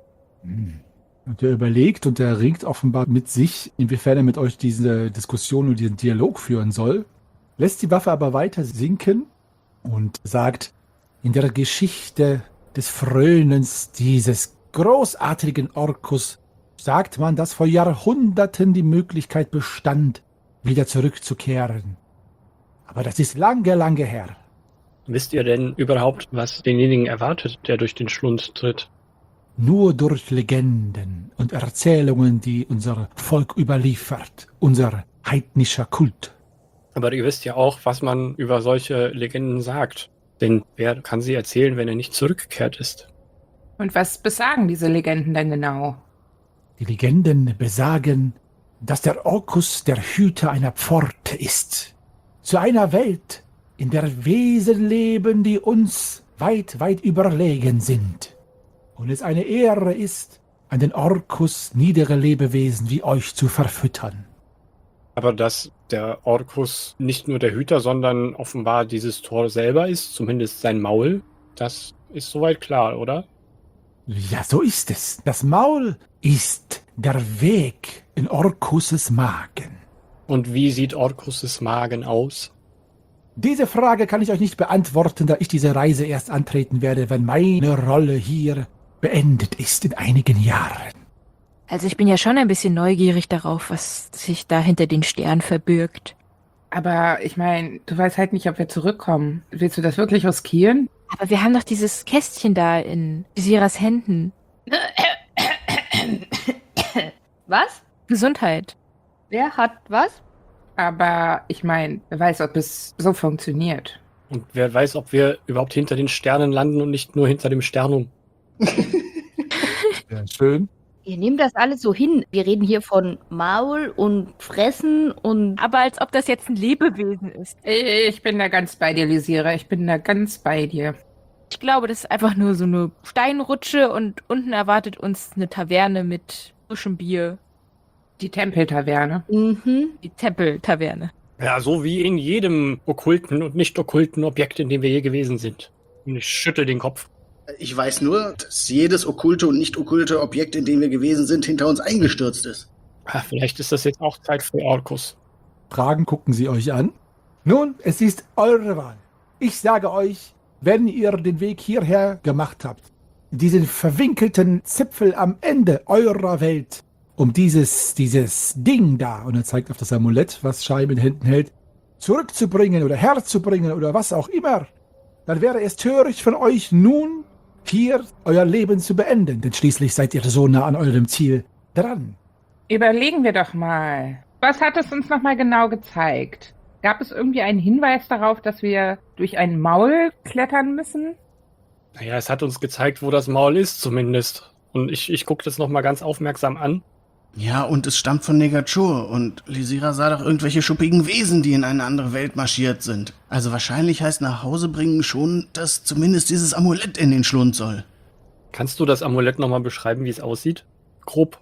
Und er überlegt und er ringt offenbar mit sich, inwiefern er mit euch diese Diskussion und diesen Dialog führen soll, lässt die Waffe aber weiter sinken und sagt, in der Geschichte des Frönens dieses großartigen Orkus sagt man, dass vor Jahrhunderten die Möglichkeit bestand, wieder zurückzukehren. Aber das ist lange, lange her. Wisst ihr denn überhaupt, was denjenigen erwartet, der durch den Schlund tritt? Nur durch Legenden und Erzählungen, die unser Volk überliefert, unser heidnischer Kult. Aber ihr wisst ja auch, was man über solche Legenden sagt. Denn wer kann sie erzählen, wenn er nicht zurückgekehrt ist? Und was besagen diese Legenden denn genau? Die Legenden besagen, dass der Orkus der Hüter einer Pforte ist. Zu einer Welt, in der Wesen leben, die uns weit, weit überlegen sind. Und es eine Ehre ist, an den Orkus niedere Lebewesen wie euch zu verfüttern. Aber dass der Orkus nicht nur der Hüter, sondern offenbar dieses Tor selber ist, zumindest sein Maul, das ist soweit klar, oder? Ja, so ist es. Das Maul ist der Weg in Orkus' Magen. Und wie sieht Orkus' Magen aus? Diese Frage kann ich euch nicht beantworten, da ich diese Reise erst antreten werde, wenn meine Rolle hier beendet ist in einigen Jahren. Also ich bin ja schon ein bisschen neugierig darauf, was sich da hinter den Sternen verbirgt. Aber ich meine, du weißt halt nicht, ob wir zurückkommen. Willst du das wirklich riskieren? Aber wir haben doch dieses Kästchen da in Visiras Händen. Was? Gesundheit. Wer hat was? Aber ich meine, wer weiß, ob es so funktioniert. Und wer weiß, ob wir überhaupt hinter den Sternen landen und nicht nur hinter dem Sternum. Ja, schön. Ihr nehmt das alles so hin. Wir reden hier von Maul und Fressen und... Aber als ob das jetzt ein Lebewesen ist. Ich bin da ganz bei dir, Lysira. Ich bin da ganz bei dir. Ich glaube, das ist einfach nur so eine Steinrutsche und unten erwartet uns eine Taverne mit frischem Bier. Die Tempeltaverne. Mhm. Die Tempeltaverne. Ja, so wie in jedem okkulten und nicht okkulten Objekt, in dem wir je gewesen sind. Und ich schüttel den Kopf. Ich weiß nur, dass jedes okkulte und nicht okkulte Objekt, in dem wir gewesen sind, hinter uns eingestürzt ist. Ah, vielleicht ist das jetzt auch Zeit für Orkus. Fragen gucken sie euch an. Nun, es ist eure Wahl. Ich sage euch, wenn ihr den Weg hierher gemacht habt, diesen verwinkelten Zipfel am Ende eurer Welt, um dieses, dieses Ding da, und er zeigt auf das Amulett, was Scheim in Händen hält, zurückzubringen oder herzubringen oder was auch immer, dann wäre es töricht von euch nun, hier euer Leben zu beenden, denn schließlich seid ihr so nah an eurem Ziel dran. Überlegen wir doch mal. Was hat es uns nochmal genau gezeigt? Gab es irgendwie einen Hinweis darauf, dass wir durch ein Maul klettern müssen? Naja, es hat uns gezeigt, wo das Maul ist zumindest. Und ich, ich gucke das nochmal ganz aufmerksam an. Ja, und es stammt von Negachur und Lysira sah doch irgendwelche schuppigen Wesen, die in eine andere Welt marschiert sind. Also wahrscheinlich heißt nach Hause bringen schon, dass zumindest dieses Amulett in den Schlund soll. Kannst du das Amulett nochmal beschreiben, wie es aussieht? Grob.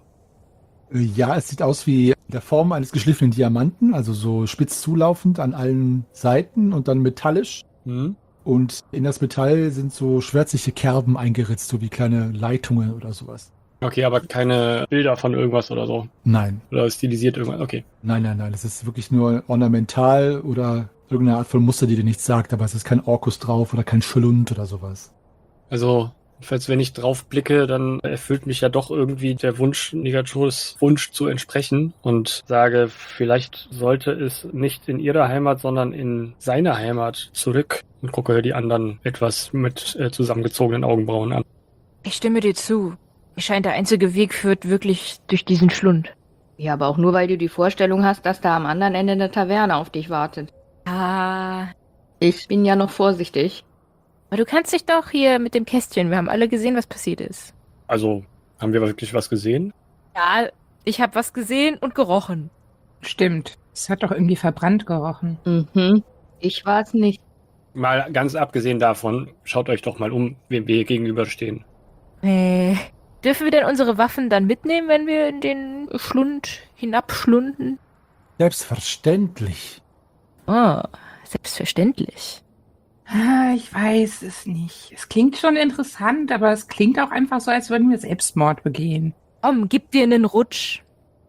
Ja, es sieht aus wie der Form eines geschliffenen Diamanten, also so spitz zulaufend an allen Seiten und dann metallisch. Hm? Und in das Metall sind so schwärzliche Kerben eingeritzt, so wie kleine Leitungen oder sowas. Okay, aber keine Bilder von irgendwas oder so. Nein, Oder stilisiert irgendwas. Okay. nein, nein, nein. Es ist wirklich nur ornamental oder irgendeine Art von Muster, die dir nichts sagt, aber es ist kein Orkus drauf oder kein Schlund oder sowas. Also, falls wenn ich drauf blicke, dann erfüllt mich ja doch irgendwie der Wunsch, Negachurs Wunsch zu entsprechen und sage, vielleicht sollte es nicht in ihrer Heimat, sondern in seiner Heimat zurück und gucke die anderen etwas mit äh, zusammengezogenen Augenbrauen an. Ich stimme dir zu. Mir scheint, der einzige Weg führt wirklich durch diesen Schlund. Ja, aber auch nur, weil du die Vorstellung hast, dass da am anderen Ende eine Taverne auf dich wartet. Ah, Ich bin ja noch vorsichtig. aber du kannst dich doch hier mit dem Kästchen, wir haben alle gesehen, was passiert ist. Also, haben wir wirklich was gesehen? Ja, ich habe was gesehen und gerochen. Stimmt. Es hat doch irgendwie verbrannt gerochen. Mhm. Ich war es nicht. Mal ganz abgesehen davon, schaut euch doch mal um, wem wir hier gegenüberstehen. Äh, dürfen wir denn unsere Waffen dann mitnehmen, wenn wir in den Schlund hinabschlunden? Selbstverständlich. Oh, selbstverständlich. Ah, ich weiß es nicht. Es klingt schon interessant, aber es klingt auch einfach so, als würden wir Selbstmord begehen. Komm, gib dir einen Rutsch.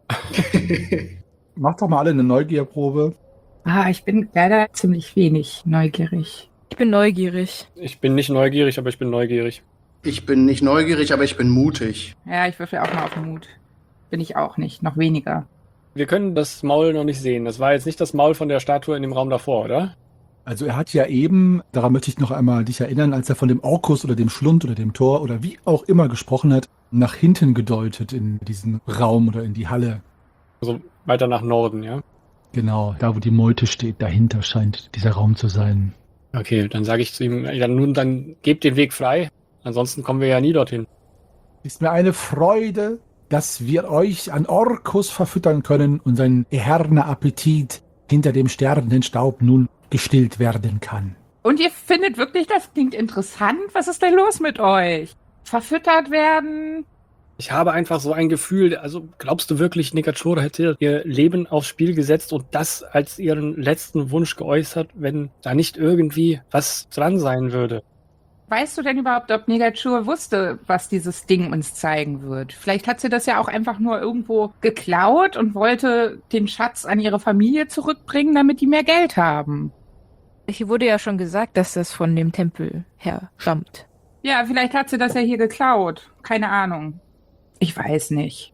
Macht doch mal alle eine Neugierprobe. Ah, ich bin leider ziemlich wenig neugierig. Ich bin neugierig. Ich bin nicht neugierig, aber ich bin neugierig. Ich bin nicht neugierig, aber ich bin mutig. Ja, ich würfel auch mal auf Mut. Bin ich auch nicht, noch weniger. Wir können das Maul noch nicht sehen. Das war jetzt nicht das Maul von der Statue in dem Raum davor, oder? Also er hat ja eben, daran möchte ich noch einmal dich erinnern, als er von dem Orkus oder dem Schlund oder dem Tor oder wie auch immer gesprochen hat, nach hinten gedeutet in diesen Raum oder in die Halle. Also weiter nach Norden, ja? Genau, da wo die Meute steht, dahinter scheint dieser Raum zu sein. Okay, dann sage ich zu ihm, ja nun, dann gebt den Weg frei. Ansonsten kommen wir ja nie dorthin. Ist mir eine Freude, dass wir euch an Orkus verfüttern können und sein eherner Appetit hinter dem sterbenden Staub nun gestillt werden kann. Und ihr findet wirklich, das klingt interessant? Was ist denn los mit euch? Verfüttert werden? Ich habe einfach so ein Gefühl, also glaubst du wirklich, Negachur hätte ihr Leben aufs Spiel gesetzt und das als ihren letzten Wunsch geäußert, wenn da nicht irgendwie was dran sein würde? Weißt du denn überhaupt, ob Negachur wusste, was dieses Ding uns zeigen wird? Vielleicht hat sie das ja auch einfach nur irgendwo geklaut und wollte den Schatz an ihre Familie zurückbringen, damit die mehr Geld haben. Hier wurde ja schon gesagt, dass das von dem Tempel her stammt. Ja, vielleicht hat sie das ja hier geklaut. Keine Ahnung. Ich weiß nicht.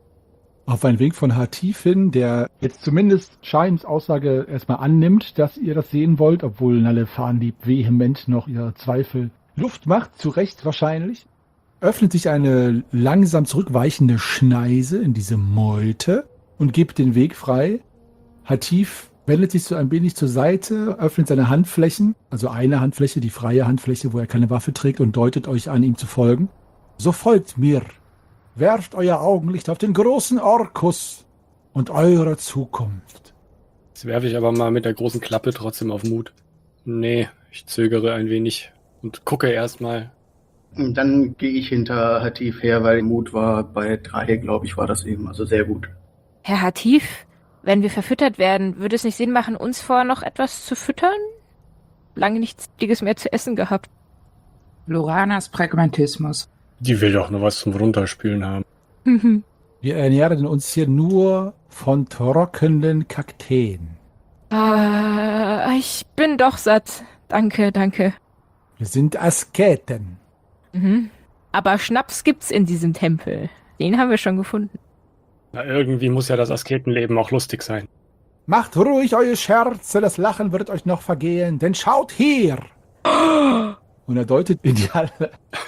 Auf einen Wink von Hatif hin, der jetzt zumindest Shaims Aussage erstmal annimmt, dass ihr das sehen wollt, obwohl Nalefan vehement noch ihre Zweifel Luft macht, zu Recht wahrscheinlich, öffnet sich eine langsam zurückweichende Schneise in diese Meute und gibt den Weg frei. Hatif wendet sich so ein wenig zur Seite, öffnet seine Handflächen, also eine Handfläche, die freie Handfläche, wo er keine Waffe trägt, und deutet euch an, ihm zu folgen. So folgt mir. Werft euer Augenlicht auf den großen Orkus und eure Zukunft. Jetzt werfe ich aber mal mit der großen Klappe trotzdem auf Mut. Nee, ich zögere ein wenig und gucke erstmal. Dann gehe ich hinter Hatif her, weil Mut war bei drei, glaube ich, war das eben. Also sehr gut. Herr Hatif, wenn wir verfüttert werden, würde es nicht Sinn machen, uns vorher noch etwas zu füttern? Lange nichts Dickes mehr zu essen gehabt. Loranas Pragmatismus. Die will doch nur was zum Runterspülen haben. Wir ernähren uns hier nur von trockenen Kakteen. Ah, ich bin doch satt. Danke, danke. Wir sind Asketen. Mhm. Aber Schnaps gibt's in diesem Tempel. Den haben wir schon gefunden. Na, irgendwie muss ja das Asketenleben auch lustig sein. Macht ruhig eure Scherze, das Lachen wird euch noch vergehen, denn schaut hier! Und er deutet in die Halle.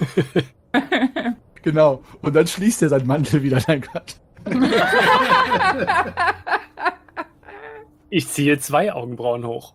Genau. Und dann schließt er seinen Mantel wieder. Nein, Gott. Ich ziehe zwei Augenbrauen hoch.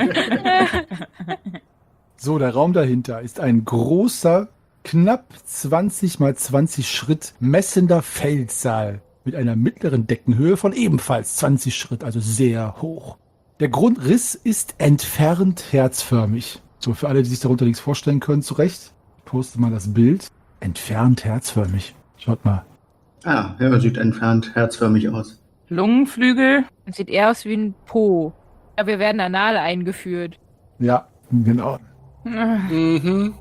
So, der Raum dahinter ist ein großer, knapp zwanzig mal zwanzig Schritt messender Feldsaal mit einer mittleren Deckenhöhe von ebenfalls zwanzig Schritt, also sehr hoch. Der Grundriss ist entfernt herzförmig. So, für alle, die sich darunter nichts vorstellen können, zurecht. Ich poste mal das Bild. Entfernt herzförmig. Schaut mal. Ah, ja, sieht entfernt herzförmig aus. Lungenflügel. Sieht eher aus wie ein Po. Ja, wir werden anal eingeführt. Ja, genau. Mhm.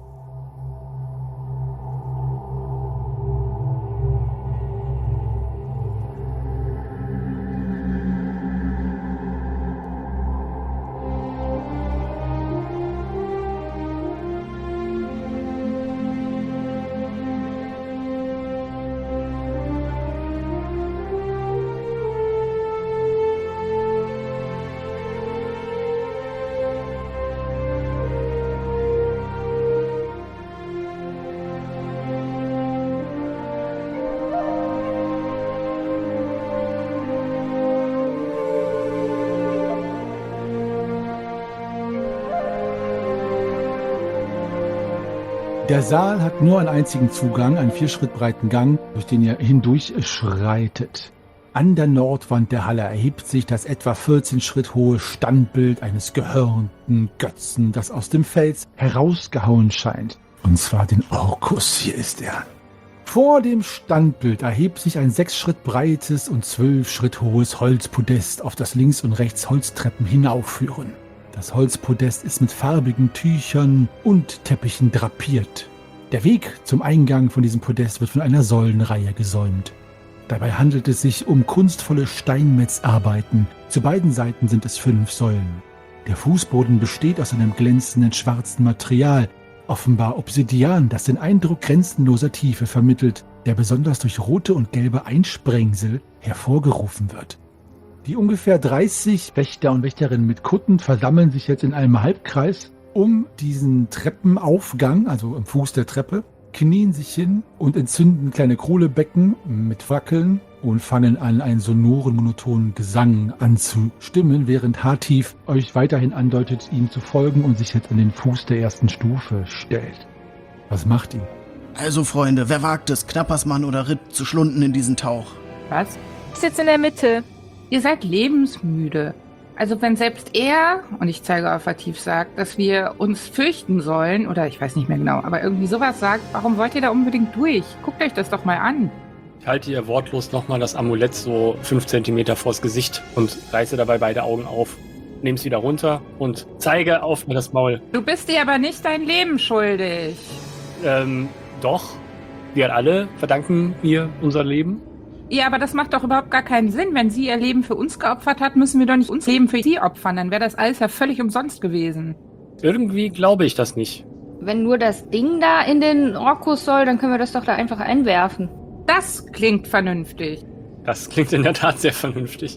Der Saal hat nur einen einzigen Zugang, einen vier Schritt breiten Gang, durch den ihr hindurch schreitet. An der Nordwand der Halle erhebt sich das etwa vierzehn Schritt hohe Standbild eines gehörnten Götzen, das aus dem Fels herausgehauen scheint. Und zwar den Orkus, hier ist er. Vor dem Standbild erhebt sich ein sechs Schritt breites und zwölf Schritt hohes Holzpodest, auf das links und rechts Holztreppen hinaufführen. Das Holzpodest ist mit farbigen Tüchern und Teppichen drapiert. Der Weg zum Eingang von diesem Podest wird von einer Säulenreihe gesäumt. Dabei handelt es sich um kunstvolle Steinmetzarbeiten. Zu beiden Seiten sind es fünf Säulen. Der Fußboden besteht aus einem glänzenden schwarzen Material, offenbar Obsidian, das den Eindruck grenzenloser Tiefe vermittelt, der besonders durch rote und gelbe Einsprengsel hervorgerufen wird. Die ungefähr dreißig Wächter und Wächterinnen mit Kutten versammeln sich jetzt in einem Halbkreis um diesen Treppenaufgang, also am Fuß der Treppe, knien sich hin und entzünden kleine Kohlebecken mit Fackeln und fangen an, einen sonoren, monotonen Gesang anzustimmen, während Hartief euch weiterhin andeutet, ihm zu folgen und sich jetzt an den Fuß der ersten Stufe stellt. Was macht ihr? Also Freunde, wer wagt es, Knappersmann oder Ritt zu schlunden in diesen Tauch? Was? Ist jetzt in der Mitte. Ihr seid lebensmüde. Also wenn selbst er, und ich zeige auf Atif, sagt, dass wir uns fürchten sollen, oder ich weiß nicht mehr genau, aber irgendwie sowas sagt, warum wollt ihr da unbedingt durch? Guckt euch das doch mal an. Ich halte ihr wortlos nochmal das Amulett so fünf Zentimeter vors Gesicht und reiße dabei beide Augen auf. Nehme es wieder runter und zeige auf mir das Maul. Du bist dir aber nicht dein Leben schuldig. Ähm, doch. Wir alle verdanken ihr unser Leben. Ja, aber das macht doch überhaupt gar keinen Sinn. Wenn sie ihr Leben für uns geopfert hat, müssen wir doch nicht unser Leben für sie opfern. Dann wäre das alles ja völlig umsonst gewesen. Irgendwie glaube ich das nicht. Wenn nur das Ding da in den Orkus soll, dann können wir das doch da einfach einwerfen. Das klingt vernünftig. Das klingt in der Tat sehr vernünftig.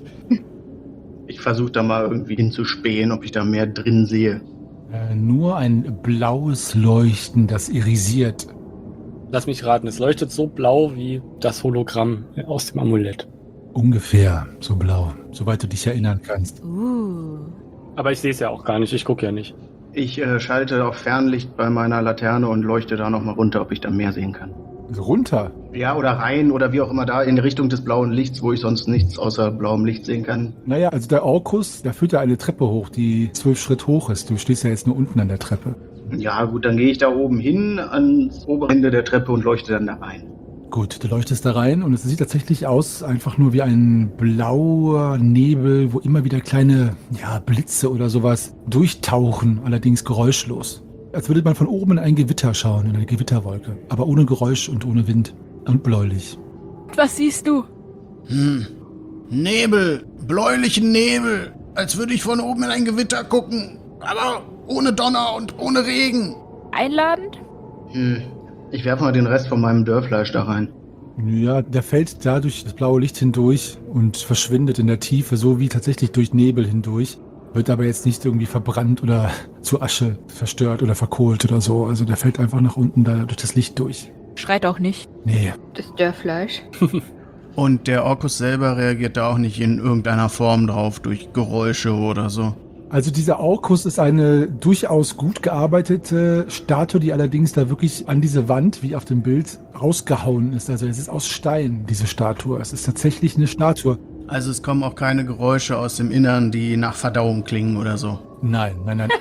Ich versuche da mal irgendwie hinzuspähen, ob ich da mehr drin sehe. Äh, nur ein blaues Leuchten, das irisiert. Lass mich raten, es leuchtet so blau wie das Hologramm aus dem Amulett. Ungefähr so blau, soweit du dich erinnern kannst. Uh. Aber ich sehe es ja auch gar nicht, ich gucke ja nicht. Ich äh, schalte auf Fernlicht bei meiner Laterne und leuchte da nochmal runter, ob ich da mehr sehen kann. Also runter? Ja, oder rein oder wie auch immer da in die Richtung des blauen Lichts, wo ich sonst nichts außer blauem Licht sehen kann. Naja, also der Orkus, der führt ja eine Treppe hoch, die zwölf Schritt hoch ist. Du stehst ja jetzt nur unten an der Treppe. Ja gut, dann gehe ich da oben hin ans obere Ende der Treppe und leuchte dann da rein. Gut, du leuchtest da rein und es sieht tatsächlich aus einfach nur wie ein blauer Nebel, wo immer wieder kleine ja, Blitze oder sowas durchtauchen, allerdings geräuschlos. als würde man von oben in ein Gewitter schauen, in eine Gewitterwolke. Aber ohne Geräusch und ohne Wind und bläulich. Was siehst du? Hm. Nebel, bläulichen Nebel, als würde ich von oben in ein Gewitter gucken, aber ohne Donner und ohne Regen. Einladend? Hm. Ich werfe mal den Rest von meinem Dörrfleisch da rein. Ja, der fällt da durch das blaue Licht hindurch und verschwindet in der Tiefe, so wie tatsächlich durch Nebel hindurch. Wird aber jetzt nicht irgendwie verbrannt oder zu Asche verstört oder verkohlt oder so. Also der fällt einfach nach unten da durch das Licht durch. Schreit auch nicht. Nee. Das Dörrfleisch. Und der Orkus selber reagiert da auch nicht in irgendeiner Form drauf, durch Geräusche oder so. Also dieser Orkus ist eine durchaus gut gearbeitete Statue, die allerdings da wirklich an diese Wand, wie auf dem Bild, rausgehauen ist. Also es ist aus Stein, diese Statue. Es ist tatsächlich eine Statue. Also es kommen auch keine Geräusche aus dem Innern, die nach Verdauung klingen oder so. Nein, nein, nein.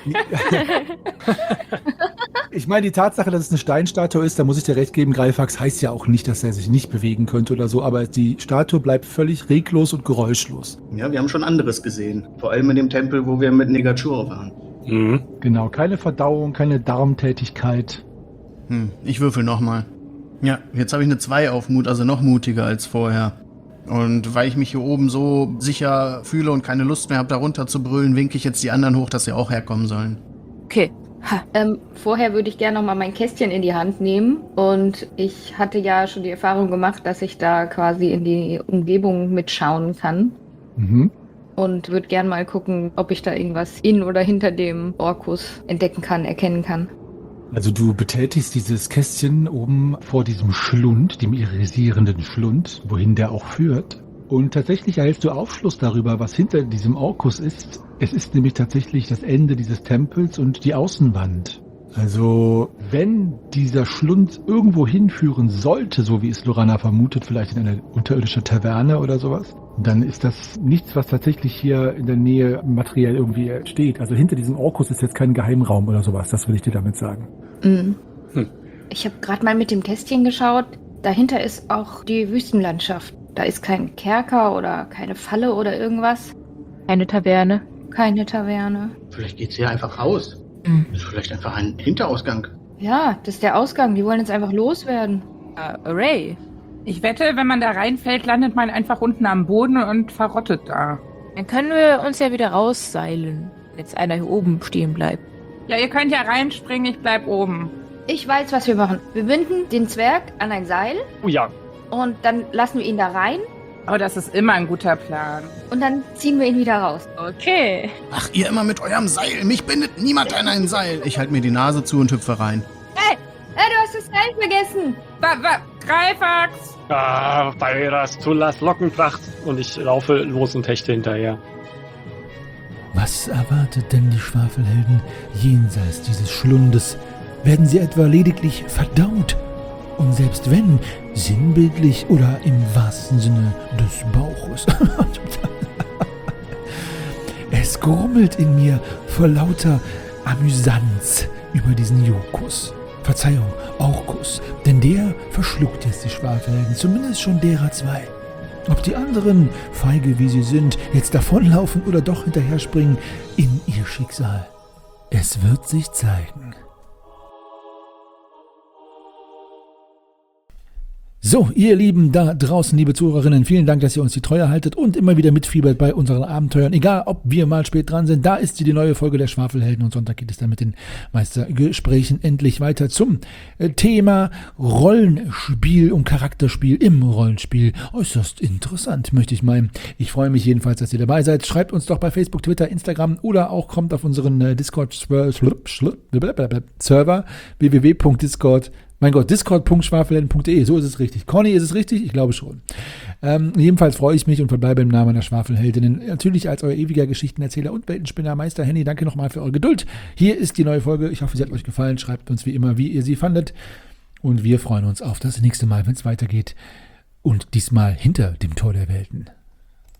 Ich meine, die Tatsache, dass es eine Steinstatue ist, da muss ich dir recht geben, Greifax heißt ja auch nicht, dass er sich nicht bewegen könnte oder so, aber die Statue bleibt völlig reglos und geräuschlos. Ja, wir haben schon anderes gesehen. Vor allem in dem Tempel, wo wir mit Negachur waren. Mhm. Genau, keine Verdauung, keine Darmtätigkeit. Hm, ich würfel nochmal. Ja, jetzt habe ich eine zwei auf Mut, also noch mutiger als vorher. Und weil ich mich hier oben so sicher fühle und keine Lust mehr habe, da runter zu brüllen, winke ich jetzt die anderen hoch, dass sie auch herkommen sollen. Okay. Ha. Ähm, vorher würde ich gerne noch mal mein Kästchen in die Hand nehmen. Und ich hatte ja schon die Erfahrung gemacht, dass ich da quasi in die Umgebung mitschauen kann. Mhm. Und würde gerne mal gucken, ob ich da irgendwas in oder hinter dem Orkus entdecken kann, erkennen kann. Also du betätigst dieses Kästchen oben vor diesem Schlund, dem irisierenden Schlund, wohin der auch führt. Und tatsächlich erhältst du Aufschluss darüber, was hinter diesem Orkus ist. Es ist nämlich tatsächlich das Ende dieses Tempels und die Außenwand. Also wenn dieser Schlund irgendwo hinführen sollte, so wie es Lorana vermutet, vielleicht in eine unterirdische Taverne oder sowas, dann ist das nichts, was tatsächlich hier in der Nähe materiell irgendwie steht. Also hinter diesem Orkus ist jetzt kein Geheimraum oder sowas, das will ich dir damit sagen. Mhm. Hm. Ich habe gerade mal mit dem Kästchen geschaut. Dahinter ist auch die Wüstenlandschaft. Da ist kein Kerker oder keine Falle oder irgendwas. Eine Taverne. Keine Taverne. Vielleicht geht's hier einfach raus. Mhm. Ist vielleicht einfach ein Hinterausgang. Ja, das ist der Ausgang. Die wollen jetzt einfach loswerden. Uh, Array. Ich wette, wenn man da reinfällt, landet man einfach unten am Boden und verrottet da. Dann können wir uns ja wieder rausseilen, wenn jetzt einer hier oben stehen bleibt. Ja, ihr könnt ja reinspringen, ich bleib oben. Ich weiß, was wir machen. Wir binden den Zwerg an ein Seil Oh ja. und dann lassen wir ihn da rein Oh, das ist immer ein guter Plan. und dann ziehen wir ihn wieder raus. Okay. Ach, ihr immer mit eurem Seil. Mich bindet niemand an ein Seil. Ich halte mir die Nase zu und hüpfe rein. Hey, hey, du hast das Seil vergessen. Wa, wa, Greifax! Ah, Bayras Tullas Lockenpracht. Und ich laufe los und hechte hinterher. Was erwartet denn die Schwafelhelden jenseits dieses Schlundes? Werden sie etwa lediglich verdaut? Und selbst wenn, sinnbildlich oder im wahrsten Sinne des Bauches. Es grummelt in mir vor lauter Amüsanz über diesen Jokus. Verzeihung, Orkus, denn der verschluckt jetzt die Schwafelhelden, zumindest schon derer zwei. Ob die anderen, feige wie sie sind, jetzt davonlaufen oder doch hinterher springen, in ihr Schicksal. Es wird sich zeigen. So, ihr Lieben da draußen, liebe Zuhörerinnen, vielen Dank, dass ihr uns die Treue haltet und immer wieder mitfiebert bei unseren Abenteuern. Egal, ob wir mal spät dran sind, da ist sie die neue Folge der Schwafelhelden und Sonntag geht es dann mit den Meistergesprächen endlich weiter zum Thema Rollenspiel und Charakterspiel im Rollenspiel. Äußerst interessant, möchte ich meinen. Ich freue mich jedenfalls, dass ihr dabei seid. Schreibt uns doch bei Facebook, Twitter, Instagram oder auch kommt auf unseren Discord-Server w w w punkt discord Mein Gott, discord punkt schwafelhelden punkt de, so ist es richtig. Conny, ist es richtig? Ich glaube schon. Ähm, jedenfalls freue ich mich und verbleibe im Namen der Schwafelheldinnen. Natürlich als euer ewiger Geschichtenerzähler und Weltenspinner Meister Henny. Danke nochmal für eure Geduld. Hier ist die neue Folge. Ich hoffe, sie hat euch gefallen. Schreibt uns wie immer, wie ihr sie fandet. Und wir freuen uns auf das nächste Mal, wenn es weitergeht. Und diesmal hinter dem Tor der Welten.